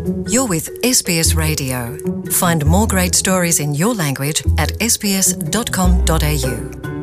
You're with SBS Radio. Find more great stories in your language at sbs.com.au.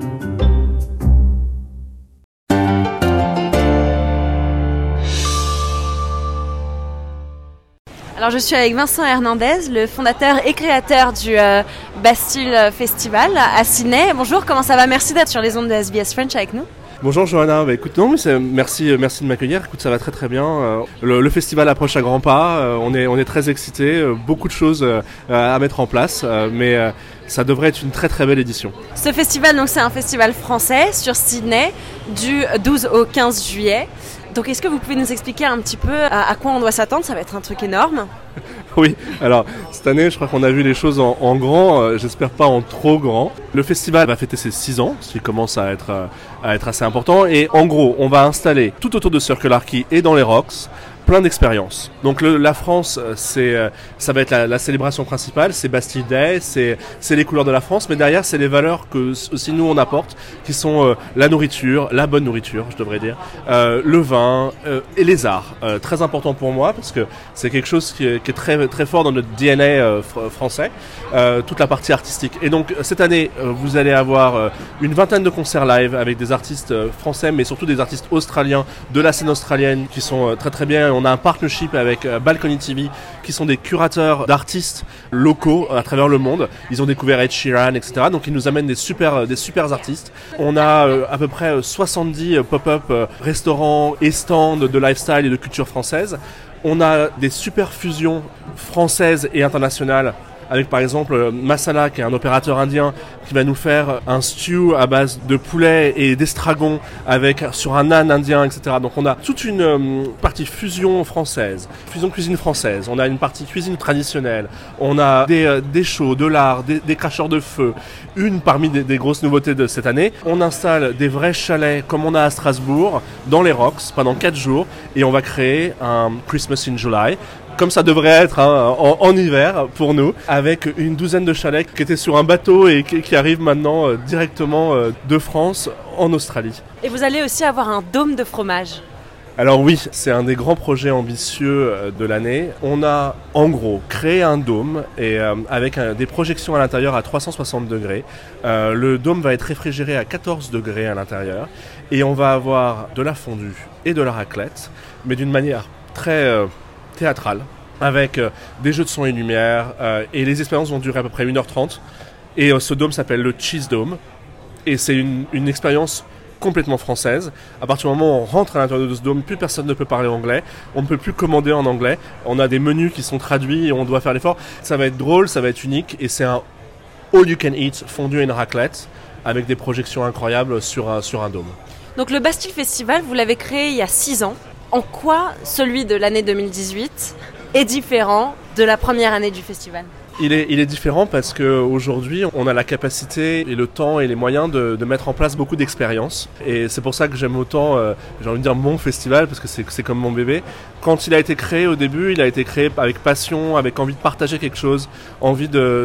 Alors je suis avec Vincent Hernandez, le fondateur et créateur du Bastille Festival à Sydney. Bonjour, comment ça va? Merci d'être sur les ondes de SBS French avec nous. Bonjour Johanna, écoute, non, mais merci de m'accueillir. Écoute, ça va très très bien. Le festival approche à grands pas. On est très excités. Beaucoup de choses à mettre en place, mais ça devrait être une très très belle édition. Ce festival, donc, c'est un festival français sur Sydney du 12 au 15 juillet. Donc est-ce que vous pouvez nous expliquer un petit peu à quoi on doit s'attendre? Ça va être un truc énorme. Oui, alors cette année je crois qu'on a vu les choses en grand, j'espère pas en trop grand. Le festival va fêter ses 6 ans, ce qui commence à être assez important. Et en gros, on va installer tout autour de Circular Quay et dans les Rocks plein d'expériences. Donc la France, ça va être la célébration principale, c'est Bastille Day, c'est les couleurs de la France, mais derrière c'est les valeurs que aussi nous on apporte, qui sont la nourriture, la bonne nourriture je devrais dire, le vin et les arts. Très important pour moi parce que c'est quelque chose qui est très, très fort dans notre DNA français, toute la partie artistique. Et donc cette année, vous allez avoir une vingtaine de concerts live avec des artistes français, mais surtout des artistes australiens de la scène australienne qui sont très très bien. On a un partnership avec Balcony TV qui sont des curateurs d'artistes locaux à travers le monde. Ils ont découvert Ed Sheeran, etc. Donc ils nous amènent des super artistes. On a à peu près 70 pop-up restaurants et stands de lifestyle et de culture française. On a des super fusions françaises et internationales avec par exemple Masala qui est un opérateur indien qui va nous faire un stew à base de poulet et d'estragon sur un naan indien, etc. Donc on a toute une partie fusion française, fusion cuisine française, on a une partie cuisine traditionnelle, on a des shows, de l'art, des cracheurs de feu, une parmi des grosses nouveautés de cette année. On installe des vrais chalets comme on a à Strasbourg, dans les Rocks, pendant 4 jours, et on va créer un Christmas in July, comme ça devrait être en hiver pour nous, avec une douzaine de chalets qui étaient sur un bateau et qui arrivent maintenant directement de France en Australie. Et vous allez aussi avoir un dôme de fromage. Alors oui, c'est un des grands projets ambitieux de l'année. On a en gros créé un dôme et avec des projections à l'intérieur à 360 degrés. Le dôme va être réfrigéré à 14 degrés à l'intérieur et on va avoir de la fondue et de la raclette, mais d'une manière très théâtrale, avec des jeux de son et lumière, et les expériences vont durer à peu près 1h30. Et ce dôme s'appelle le Cheese Dome, et c'est une expérience complètement française. À partir du moment où on rentre à l'intérieur de ce dôme, plus personne ne peut parler anglais, on ne peut plus commander en anglais, on a des menus qui sont traduits et on doit faire l'effort. Ça va être drôle, ça va être unique, et c'est un all you can eat fondue et une raclette, avec des projections incroyables sur un dôme. Donc le Bastille Festival, vous l'avez créé il y a 6 ans. En quoi celui de l'année 2018 est différent de la première année du festival? Il est différent parce qu'aujourd'hui, on a la capacité et le temps et les moyens de mettre en place beaucoup d'expériences. Et c'est pour ça que j'aime autant, j'ai envie de dire mon festival, parce que c'est comme mon bébé. Quand il a été créé au début, il a été créé avec passion, avec envie de partager quelque chose, envie de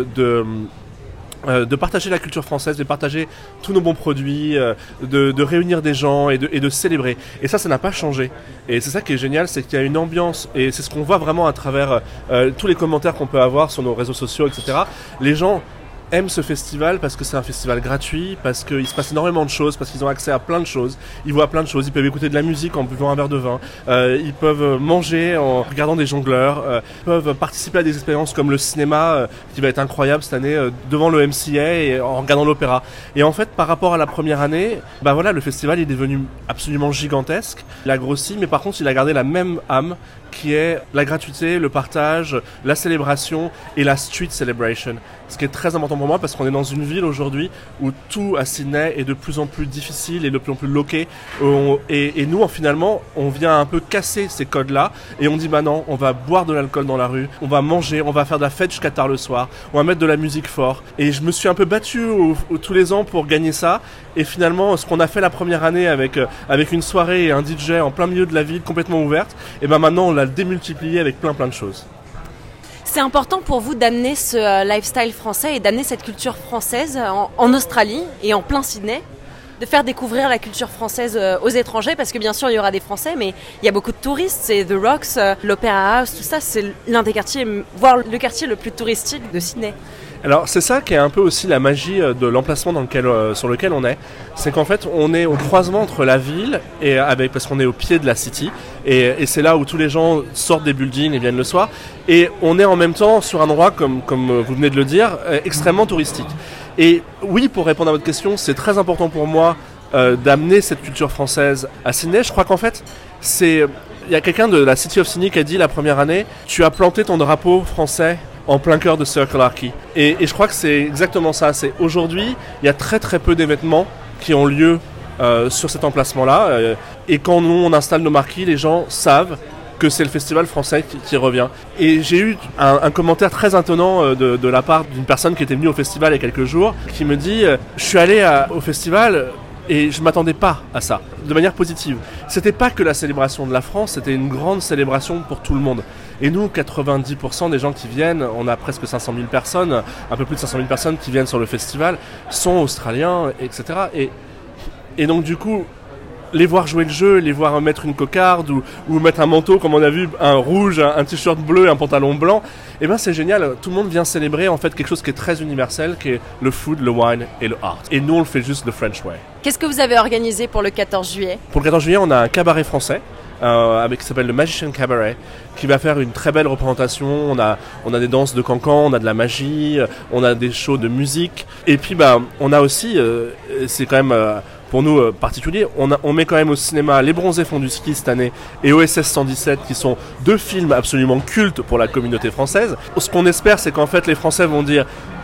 partager la culture française, de partager tous nos bons produits, de réunir des gens et de célébrer. Et ça n'a pas changé. Et c'est ça qui est génial, c'est qu'il y a une ambiance, et c'est ce qu'on voit vraiment à travers tous les commentaires qu'on peut avoir sur nos réseaux sociaux, etc. Les gens aiment ce festival parce que c'est un festival gratuit, parce qu'il se passe énormément de choses, parce qu'ils ont accès à plein de choses, ils voient plein de choses, ils peuvent écouter de la musique en buvant un verre de vin, ils peuvent manger en regardant des jongleurs, ils peuvent participer à des expériences comme le cinéma qui va être incroyable cette année devant le MCA et en regardant l'opéra. Et en fait, par rapport à la première année, le festival est devenu absolument gigantesque, il a grossi, mais par contre il a gardé la même âme qui est la gratuité, le partage, la célébration et la street celebration. Ce qui est très important pour moi parce qu'on est dans une ville aujourd'hui où tout à Sydney est de plus en plus difficile et de plus en plus loqué. Et nous, finalement, on vient un peu casser ces codes-là et on dit non, on va boire de l'alcool dans la rue, on va manger, on va faire de la fête jusqu'à tard le soir, on va mettre de la musique fort. Et je me suis un peu battu tous les ans pour gagner ça. Et finalement, ce qu'on a fait la première année avec une soirée et un DJ en plein milieu de la ville complètement ouverte, et maintenant on l'a démultiplié avec plein de choses. C'est important pour vous d'amener ce lifestyle français et d'amener cette culture française en Australie et en plein Sydney? de faire découvrir la culture française aux étrangers, parce que bien sûr il y aura des Français, mais il y a beaucoup de touristes, c'est The Rocks, l'Opera House, tout ça, c'est l'un des quartiers, voire le quartier le plus touristique de Sydney. Alors c'est ça qui est un peu aussi la magie de l'emplacement sur lequel on est, c'est qu'en fait on est au croisement entre la ville parce qu'on est au pied de la city et c'est là où tous les gens sortent des buildings et viennent le soir, et on est en même temps sur un endroit comme vous venez de le dire extrêmement touristique. Et oui, pour répondre à votre question, c'est très important pour moi d'amener cette culture française à Sydney. Je crois qu'en fait il y a quelqu'un de la City of Sydney qui a dit la première année, tu as planté ton drapeau français en plein cœur de Circular Quay. Et je crois que c'est exactement ça. C'est aujourd'hui, il y a très très peu d'événements qui ont lieu sur cet emplacement-là. Et quand nous, on installe nos marquis, les gens savent que c'est le festival français qui revient. Et j'ai eu un commentaire très étonnant de la part d'une personne qui était venue au festival il y a quelques jours, qui me dit « Je suis allé au festival et je ne m'attendais pas à ça, de manière positive. C'était pas que la célébration de la France, c'était une grande célébration pour tout le monde. Et nous, 90% des gens qui viennent, on a presque 500 000 personnes, un peu plus de 500 000 personnes qui viennent sur le festival, sont australiens, etc. Et donc du coup, les voir jouer le jeu, les voir mettre une cocarde ou mettre un manteau, comme on a vu, un rouge, un t-shirt bleu et un pantalon blanc, et ben c'est génial. Tout le monde vient célébrer en fait quelque chose qui est très universel, qui est le food, le wine et le art. Et nous, on le fait juste le French way. Qu'est-ce que vous avez organisé pour le 14 juillet ? Pour le 14 juillet, on a un cabaret français qui s'appelle le Magician Cabaret, qui va faire une très belle représentation. On a des danses de cancan, on a de la magie, on a des shows de musique. Et puis on a aussi, c'est quand même pour nous particulier, on met quand même au cinéma Les Bronzés font du ski cette année et OSS 117, qui sont deux films absolument cultes pour la communauté française. Ce qu'on espère, c'est qu'en fait les Français vont dire,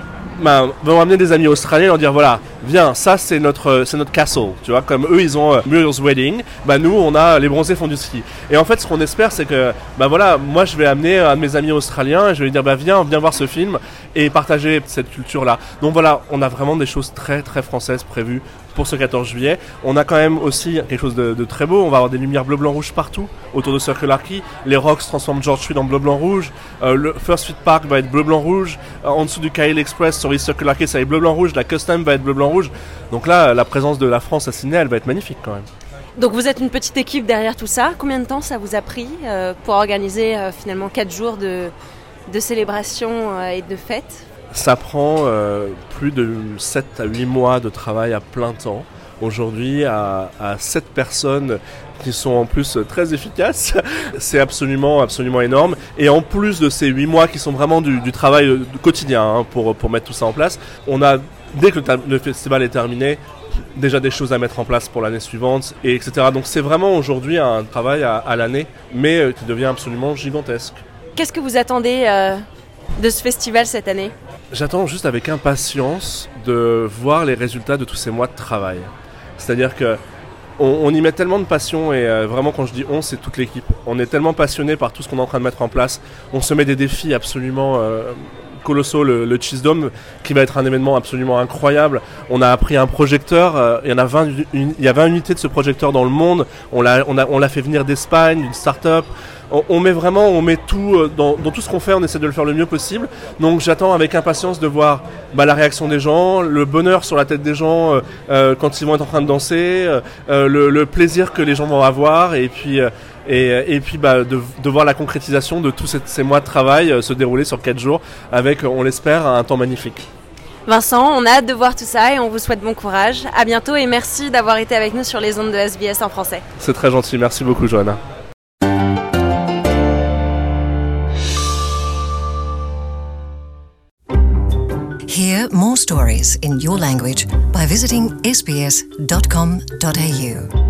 vont ramener des amis australiens et leur dire voilà, viens, ça c'est notre castle, tu vois, comme eux ils ont Muriel's Wedding, nous on a Les Bronzés font du ski. Et en fait ce qu'on espère, c'est que voilà, moi je vais amener un de mes amis australiens et je vais lui dire viens voir ce film et partager cette culture là. Donc voilà, on a vraiment des choses très très françaises prévues pour ce 14 juillet. On a quand même aussi quelque chose de très beau. On va avoir des lumières bleu, blanc, rouge partout autour de Circular Quay. Les Rocks transforment George Street en bleu, blanc, rouge. Le First Street Park va être bleu, blanc, rouge. En dessous du Kyle Express sur East Circular Quay, ça va être bleu, blanc, rouge. La Custom va être bleu, blanc, rouge. Donc là, la présence de la France à Sydney, elle va être magnifique quand même. Donc vous êtes une petite équipe derrière tout ça. Combien de temps ça vous a pris pour organiser finalement 4 jours de célébration et de fêtes ? Ça prend plus de 7 à 8 mois de travail à plein temps. Aujourd'hui, à 7 personnes qui sont en plus très efficaces. C'est absolument énorme. Et en plus de ces 8 mois qui sont vraiment du travail quotidien pour mettre tout ça en place, on a, dès que le festival est terminé, déjà des choses à mettre en place pour l'année suivante, et etc. Donc c'est vraiment aujourd'hui un travail à l'année, mais qui devient absolument gigantesque. Qu'est-ce que vous attendez de ce festival cette année ? J'attends juste avec impatience de voir les résultats de tous ces mois de travail. C'est-à-dire que on y met tellement de passion, et vraiment quand je dis on, c'est toute l'équipe. On est tellement passionné par tout ce qu'on est en train de mettre en place. On se met des défis absolument colossaux. Le Cheese Dome qui va être un événement absolument incroyable. On a appris un projecteur, il y a 20 unités de ce projecteur dans le monde. On l'a fait venir d'Espagne, d'une start-up. On met tout dans tout ce qu'on fait, on essaie de le faire le mieux possible. Donc j'attends avec impatience de voir la réaction des gens, le bonheur sur la tête des gens quand ils vont être en train de danser, le plaisir que les gens vont avoir, et puis de voir la concrétisation de tous ces mois de travail se dérouler sur 4 jours avec, on l'espère, un temps magnifique. Vincent, on a hâte de voir tout ça et on vous souhaite bon courage. À bientôt et merci d'avoir été avec nous sur les ondes de SBS en français. C'est très gentil, merci beaucoup Johanna. Hear more stories in your language by visiting sbs.com.au.